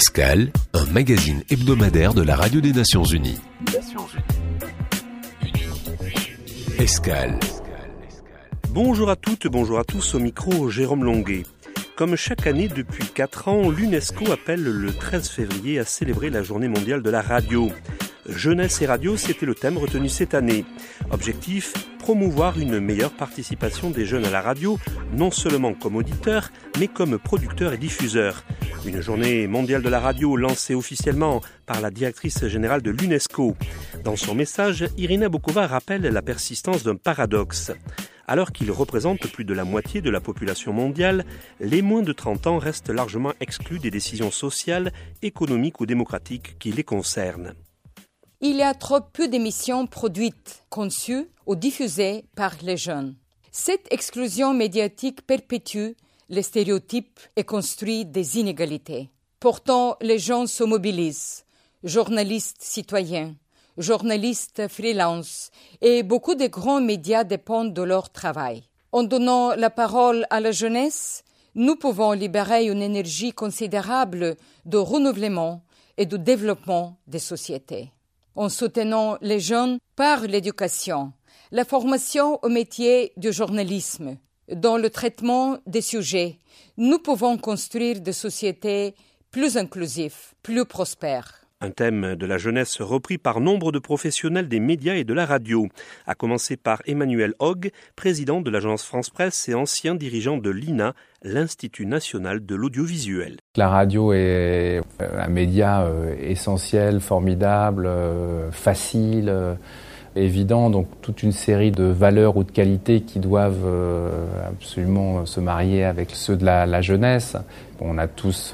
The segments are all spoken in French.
Escale, un magazine hebdomadaire de la Radio des Nations Unies. Escale. Bonjour à toutes, bonjour à tous, au micro Jérôme Longuet. Comme chaque année depuis 4 ans, l'UNESCO appelle le 13 février à célébrer la journée mondiale de la radio. Jeunesse et radio, c'était le thème retenu cette année. Objectif, promouvoir une meilleure participation des jeunes à la radio, non seulement comme auditeurs, mais comme producteurs et diffuseurs. Une journée mondiale de la radio lancée officiellement par la directrice générale de l'UNESCO. Dans son message, Irina Bokova rappelle la persistance d'un paradoxe. Alors qu'ils représentent plus de la moitié de la population mondiale, les moins de 30 ans restent largement exclus des décisions sociales, économiques ou démocratiques qui les concernent. Il y a trop peu d'émissions produites, conçues ou diffusées par les jeunes. Cette exclusion médiatique perpétue les stéréotypes et construit des inégalités. Pourtant, les gens se mobilisent, journalistes citoyens, journalistes freelance, et beaucoup de grands médias dépendent de leur travail. En donnant la parole à la jeunesse, nous pouvons libérer une énergie considérable de renouvellement et de développement des sociétés. En soutenant les jeunes par l'éducation, la formation au métier du journalisme, dans le traitement des sujets, nous pouvons construire des sociétés plus inclusives, plus prospères. Un thème de la jeunesse repris par nombre de professionnels des médias et de la radio, à commencer par Emmanuel Hogg, président de l'agence France Presse et ancien dirigeant de l'INA, l'Institut national de l'audiovisuel. La radio est un média essentiel, formidable, facile, évident, donc toute une série de valeurs ou de qualités qui doivent absolument se marier avec ceux de la jeunesse. On a tous,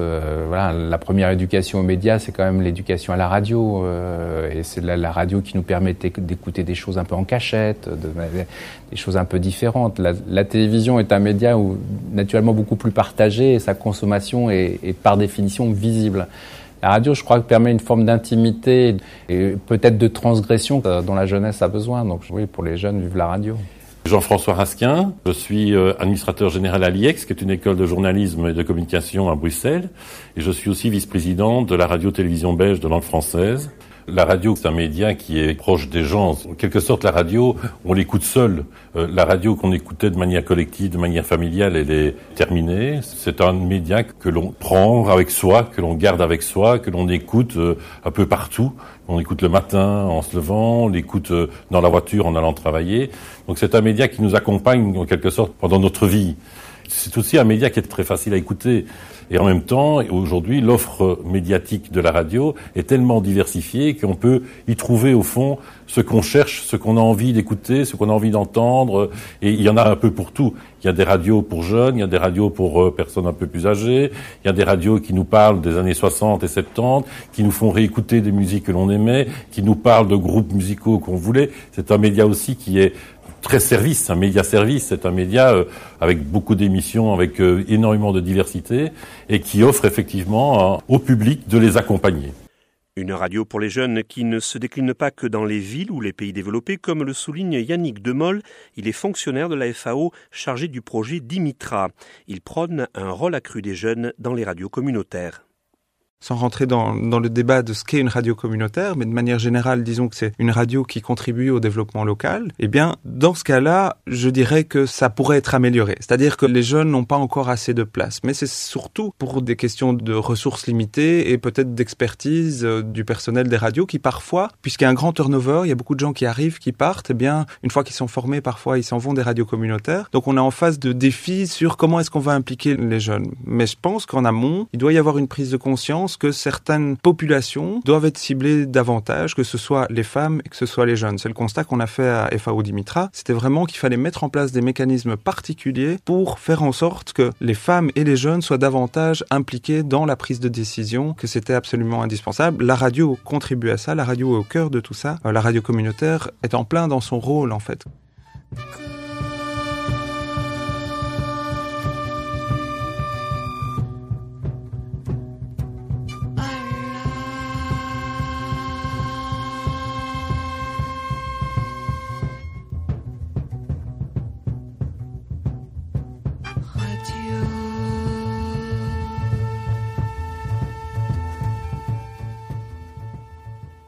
la première éducation aux médias, c'est quand même l'éducation à la radio, et c'est la radio qui nous permet d'écouter des choses un peu en cachette, des choses un peu différentes. La télévision est un média naturellement beaucoup plus partagé, et sa consommation est par définition visible. La radio, je crois, permet une forme d'intimité et peut-être de transgression dont la jeunesse a besoin. Donc oui, pour les jeunes, vive la radio. Jean-François Rasquin, je suis administrateur général à l'IEX, qui est une école de journalisme et de communication à Bruxelles. Et je suis aussi vice-président de la radio-télévision belge de langue française. La radio, c'est un média qui est proche des gens. En quelque sorte, la radio, on l'écoute seul. La radio qu'on écoutait de manière collective, de manière familiale, elle est terminée. C'est un média que l'on prend avec soi, que l'on garde avec soi, que l'on écoute un peu partout. On écoute le matin en se levant, on l'écoute dans la voiture en allant travailler. Donc c'est un média qui nous accompagne en quelque sorte pendant notre vie. C'est aussi un média qui est très facile à écouter. Et en même temps, aujourd'hui, l'offre médiatique de la radio est tellement diversifiée qu'on peut y trouver au fond ce qu'on cherche, ce qu'on a envie d'écouter, ce qu'on a envie d'entendre. Et il y en a un peu pour tout. Il y a des radios pour jeunes, il y a des radios pour personnes un peu plus âgées, il y a des radios qui nous parlent des années 60 et 70, qui nous font réécouter des musiques que l'on aimait, qui nous parlent de groupes musicaux qu'on voulait. C'est un média aussi qui est très service, un média service, c'est un média avec beaucoup d'émissions, avec énormément de diversité et qui offre effectivement au public de les accompagner. Une radio pour les jeunes qui ne se décline pas que dans les villes ou les pays développés, comme le souligne Yannick Demol. Il est fonctionnaire de la FAO chargé du projet Dimitra. Il prône un rôle accru des jeunes dans les radios communautaires. Sans rentrer dans le débat de ce qu'est une radio communautaire, mais de manière générale, disons que c'est une radio qui contribue au développement local, eh bien, dans ce cas-là, je dirais que ça pourrait être amélioré. C'est-à-dire que les jeunes n'ont pas encore assez de place. Mais c'est surtout pour des questions de ressources limitées et peut-être d'expertise du personnel des radios qui parfois, puisqu'il y a un grand turnover, il y a beaucoup de gens qui arrivent, qui partent, eh bien, une fois qu'ils sont formés, parfois, ils s'en vont des radios communautaires. Donc, on est en phase de défis sur comment est-ce qu'on va impliquer les jeunes. Mais je pense qu'en amont, il doit y avoir une prise de conscience que certaines populations doivent être ciblées davantage, que ce soit les femmes et que ce soit les jeunes. C'est le constat qu'on a fait à FAO Dimitra. C'était vraiment qu'il fallait mettre en place des mécanismes particuliers pour faire en sorte que les femmes et les jeunes soient davantage impliqués dans la prise de décision, que c'était absolument indispensable. La radio contribue à ça, la radio est au cœur de tout ça. La radio communautaire est en plein dans son rôle, en fait.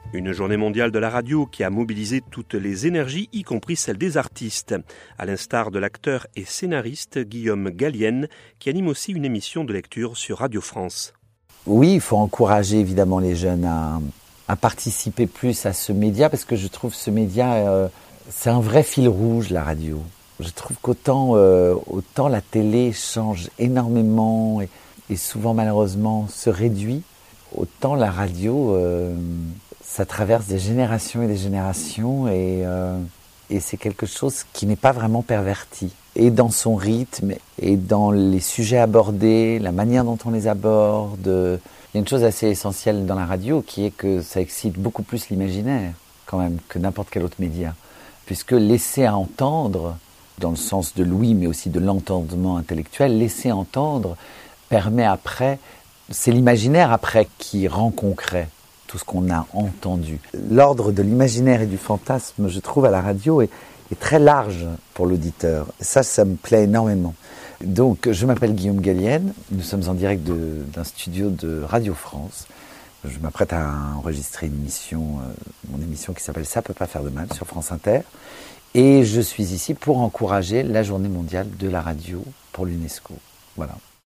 Une journée mondiale de la radio qui a mobilisé toutes les énergies, y compris celles des artistes, à l'instar de l'acteur et scénariste Guillaume Gallienne, qui anime aussi une émission de lecture sur Radio France. Oui, il faut encourager évidemment les jeunes à participer plus à ce média, parce que je trouve ce média, c'est un vrai fil rouge, la radio. Je trouve qu'autant la télé change énormément et souvent malheureusement se réduit, autant la radio... ça traverse des générations et des générations et c'est quelque chose qui n'est pas vraiment perverti. Et dans son rythme et dans les sujets abordés, la manière dont on les aborde. Il y a une chose assez essentielle dans la radio qui est que ça excite beaucoup plus l'imaginaire quand même que n'importe quel autre média. Puisque laisser à entendre, dans le sens de l'ouïe mais aussi de l'entendement intellectuel, laisser entendre permet après, c'est l'imaginaire après qui rend concret tout ce qu'on a entendu. L'ordre de l'imaginaire et du fantasme, je trouve, à la radio est très large pour l'auditeur. Ça me plaît énormément. Donc, je m'appelle Guillaume Gallienne. Nous sommes en direct d'un studio de Radio France. Je m'apprête à enregistrer mon émission qui s'appelle « Ça peut pas faire de mal » sur France Inter. Et je suis ici pour encourager la journée mondiale de la radio pour l'UNESCO. Voilà.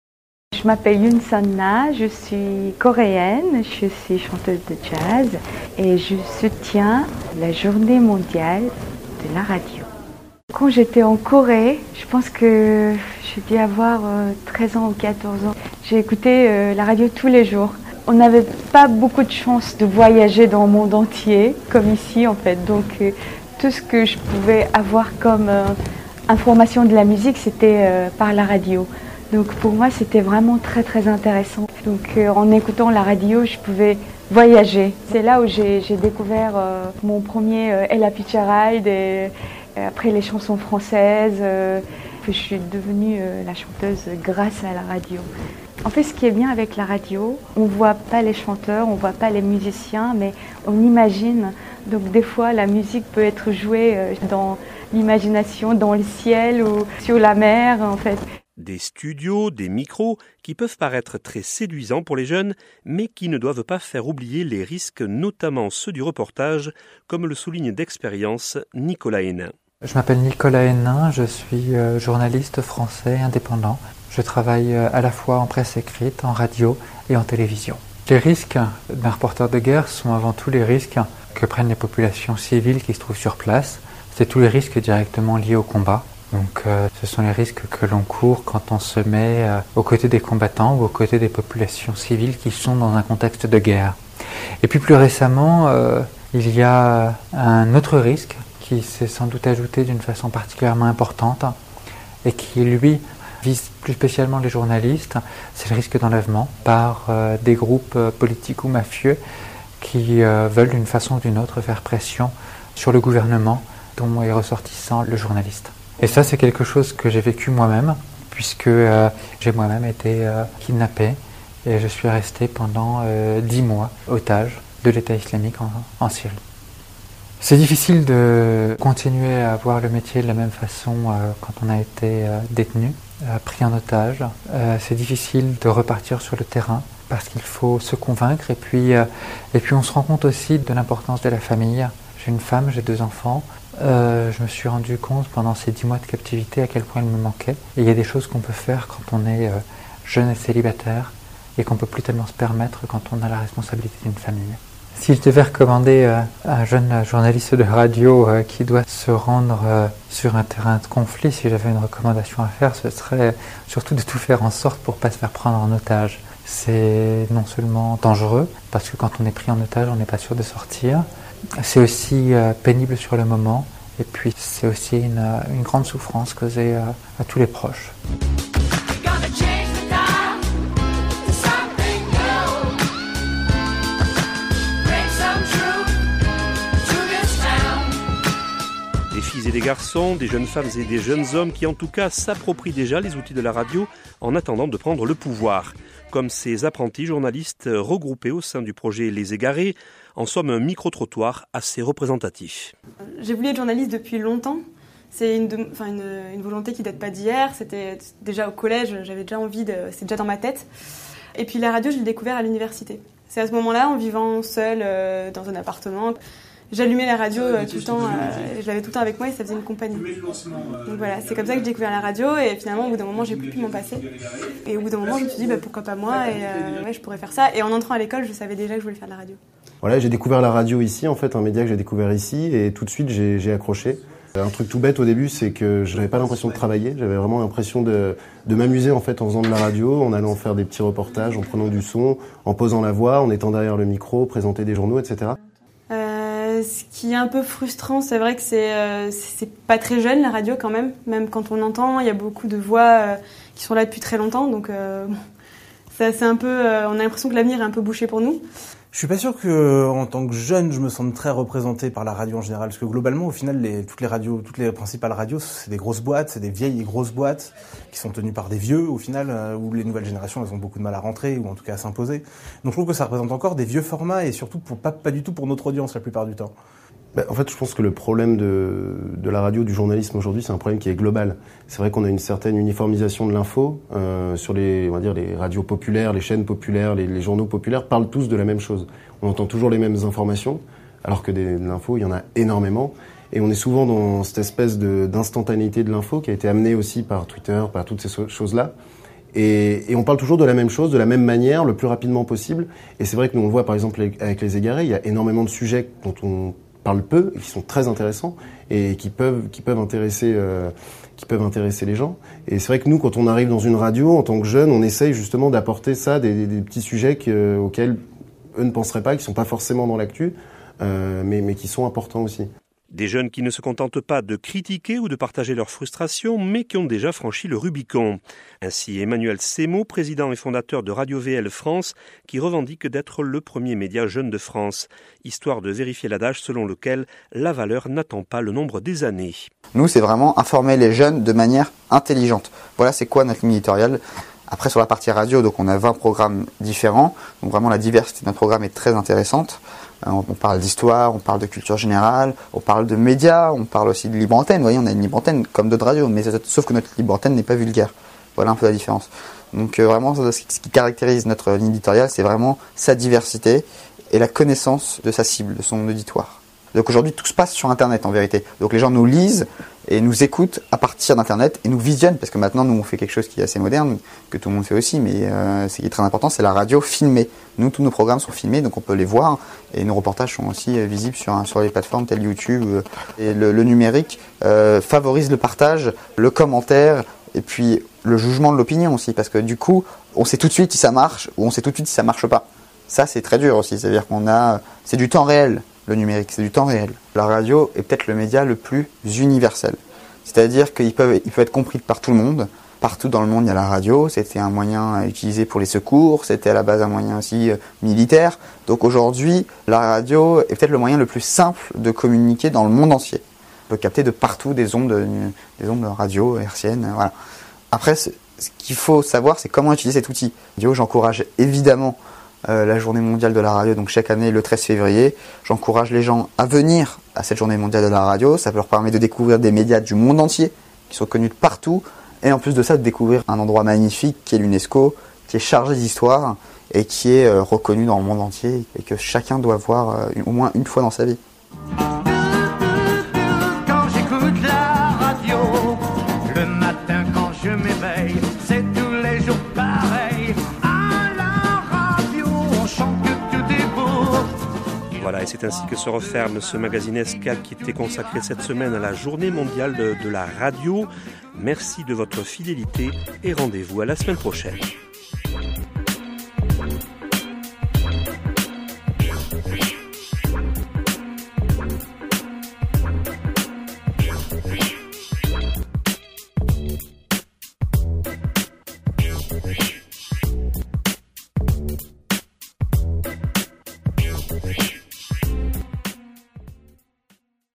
Je m'appelle Yoon Sun-na, je suis coréenne, je suis chanteuse de jazz et je soutiens la journée mondiale de la radio. Quand j'étais en Corée, je pense que j'ai dû avoir 13 ans ou 14 ans. J'ai écouté la radio tous les jours. On n'avait pas beaucoup de chance de voyager dans le monde entier, comme ici en fait. Donc tout ce que je pouvais avoir comme information de la musique, c'était par la radio. Donc pour moi, c'était vraiment très très intéressant. Donc en écoutant la radio, je pouvais voyager. C'est là où j'ai découvert mon premier Ella Fitzgerald et après les chansons françaises. Je suis devenue la chanteuse grâce à la radio. En fait, ce qui est bien avec la radio, on ne voit pas les chanteurs, on ne voit pas les musiciens, mais on imagine. Donc des fois, la musique peut être jouée dans l'imagination, dans le ciel ou sur la mer en fait. Des studios, des micros qui peuvent paraître très séduisants pour les jeunes, mais qui ne doivent pas faire oublier les risques, notamment ceux du reportage, comme le souligne d'expérience Nicolas Hénin. Je m'appelle Nicolas Hénin, je suis journaliste français indépendant. Je travaille à la fois en presse écrite, en radio et en télévision. Les risques d'un reporter de guerre sont avant tout les risques que prennent les populations civiles qui se trouvent sur place. C'est tous les risques directement liés au combat. Donc ce sont les risques que l'on court quand on se met aux côtés des combattants ou aux côtés des populations civiles qui sont dans un contexte de guerre. Et puis plus récemment, il y a un autre risque qui s'est sans doute ajouté d'une façon particulièrement importante et qui, lui, vise plus spécialement les journalistes. C'est le risque d'enlèvement par des groupes politiques ou mafieux qui veulent d'une façon ou d'une autre faire pression sur le gouvernement dont est ressortissant le journaliste. Et ça, c'est quelque chose que j'ai vécu moi-même, puisque j'ai moi-même été kidnappé et je suis resté pendant 10 mois otage de l'État islamique en Syrie. C'est difficile de continuer à voir le métier de la même façon quand on a été détenu, pris en otage. C'est difficile de repartir sur le terrain parce qu'il faut se convaincre et puis on se rend compte aussi de l'importance de la famille. J'ai une femme, j'ai 2 enfants. Je me suis rendu compte pendant ces 10 mois de captivité à quel point il me manquait. Et il y a des choses qu'on peut faire quand on est jeune et célibataire et qu'on ne peut plus tellement se permettre quand on a la responsabilité d'une famille. Si je devais recommander à un jeune journaliste de radio qui doit se rendre sur un terrain de conflit, si j'avais une recommandation à faire, ce serait surtout de tout faire en sorte pour ne pas se faire prendre en otage. C'est non seulement dangereux, parce que quand on est pris en otage, on n'est pas sûr de sortir. C'est aussi pénible sur le moment, et puis c'est aussi une grande souffrance causée à tous les proches. Des filles et des garçons, des jeunes femmes et des jeunes hommes qui en tout cas s'approprient déjà les outils de la radio en attendant de prendre le pouvoir. Comme ces apprentis journalistes regroupés au sein du projet Les Égarés, en somme un micro-trottoir assez représentatif. J'ai voulu être journaliste depuis longtemps. C'est une volonté qui date pas d'hier. C'était déjà au collège, j'avais déjà envie, c'était déjà dans ma tête. Et puis la radio, je l'ai découvert à l'université. C'est à ce moment-là, en vivant seule dans un appartement, j'allumais la radio tout le temps, je l'avais tout le temps avec moi et ça faisait une compagnie. Donc voilà, c'est comme ça que j'ai découvert la radio et finalement au bout d'un moment j'ai plus pu m'en passer. Et au bout d'un moment je me suis dit pourquoi pas moi et je pourrais faire ça. Et en entrant à l'école je savais déjà que je voulais faire de la radio. Voilà, j'ai découvert la radio ici, en fait un média que j'ai découvert ici et tout de suite j'ai accroché. Un truc tout bête au début, c'est que je n'avais pas l'impression de travailler, j'avais vraiment l'impression de m'amuser en fait en faisant de la radio, en allant faire des petits reportages, en prenant du son, en posant la voix, en étant derrière le micro, présenter des journaux, etc. Ce qui est un peu frustrant, c'est vrai que c'est pas très jeune la radio quand même. Même quand on entend, il y a beaucoup de voix qui sont là depuis très longtemps, donc c'est un peu, on a l'impression que l'avenir est un peu bouché pour nous. Je suis pas sûr que, en tant que jeune, je me sente très représenté par la radio en général, parce que globalement, au final, toutes les principales radios, c'est des grosses boîtes, c'est des vieilles et grosses boîtes qui sont tenues par des vieux, au final, où les nouvelles générations, elles ont beaucoup de mal à rentrer ou en tout cas à s'imposer. Donc je trouve que ça représente encore des vieux formats et surtout pas du tout pour notre audience la plupart du temps. En fait, je pense que le problème de la radio, du journalisme aujourd'hui, c'est un problème qui est global. C'est vrai qu'on a une certaine uniformisation de l'info sur les radios populaires, les chaînes populaires, les journaux populaires parlent tous de la même chose. On entend toujours les mêmes informations, alors que de l'info, il y en a énormément. Et on est souvent dans cette espèce d'instantanéité de l'info qui a été amenée aussi par Twitter, par toutes ces choses-là. Et on parle toujours de la même chose, de la même manière, le plus rapidement possible. Et c'est vrai que nous, on le voit par exemple avec Les Égarés, il y a énormément de sujets dont on parle peu et qui sont très intéressants et qui peuvent intéresser les gens. Et c'est vrai que nous, quand on arrive dans une radio, en tant que jeunes, on essaye justement d'apporter ça, des petits sujets auxquels eux ne penseraient pas, qui sont pas forcément dans l'actu, mais qui sont importants aussi. Des jeunes qui ne se contentent pas de critiquer ou de partager leurs frustrations, mais qui ont déjà franchi le Rubicon. Ainsi, Emmanuel Semo, président et fondateur de Radio VL France, qui revendique d'être le premier média jeune de France, histoire de vérifier l'adage selon lequel la valeur n'attend pas le nombre des années. Nous, c'est vraiment informer les jeunes de manière intelligente. Voilà, c'est quoi notre ligne éditoriale. Après, sur la partie radio, donc on a 20 programmes différents. Donc vraiment, la diversité de notre programme est très intéressante. On parle d'histoire, on parle de culture générale, on parle de médias, on parle aussi de libre antenne. Vous voyez, on a une libre antenne comme d'autres radios, mais sauf que notre libre antenne n'est pas vulgaire. Voilà un peu la différence. Donc vraiment, ce qui caractérise notre ligne éditoriale, c'est vraiment sa diversité et la connaissance de sa cible, de son auditoire. Donc aujourd'hui, tout se passe sur Internet en vérité. Donc les gens nous lisent et nous écoutent à partir d'Internet et nous visionnent, parce que maintenant, nous, on fait quelque chose qui est assez moderne, que tout le monde fait aussi, mais ce qui est très important, c'est la radio filmée. Nous, tous nos programmes sont filmés, donc on peut les voir, et nos reportages sont aussi visibles sur les plateformes telles YouTube. Et le numérique favorise le partage, le commentaire, et puis le jugement de l'opinion aussi, parce que du coup, on sait tout de suite si ça marche, ou on sait tout de suite si ça marche pas. Ça, c'est très dur aussi, c'est-à-dire c'est du temps réel. Le numérique, c'est du temps réel. La radio est peut-être le média le plus universel. C'est-à-dire qu'il peut être compris par tout le monde. Partout dans le monde, il y a la radio. C'était un moyen utilisé pour les secours. C'était à la base un moyen aussi militaire. Donc aujourd'hui, la radio est peut-être le moyen le plus simple de communiquer dans le monde entier. On peut capter de partout des ondes radio, hertziennes. Voilà. Après, ce qu'il faut savoir, c'est comment utiliser cet outil. J'encourage évidemment la journée mondiale de la radio, donc chaque année le 13 février. J'encourage les gens à venir à cette journée mondiale de la radio. Ça leur permet de découvrir des médias du monde entier qui sont connus de partout. Et en plus de ça, de découvrir un endroit magnifique qui est l'UNESCO, qui est chargé d'histoire et qui est reconnu dans le monde entier et que chacun doit voir au moins une fois dans sa vie. Quand j'écoute la radio, le matin quand je m'éveille, c'est tous les jours pareil. Voilà, et c'est ainsi que se referme ce magazine Escale qui était consacré cette semaine à la journée mondiale de la radio. Merci de votre fidélité et rendez-vous à la semaine prochaine.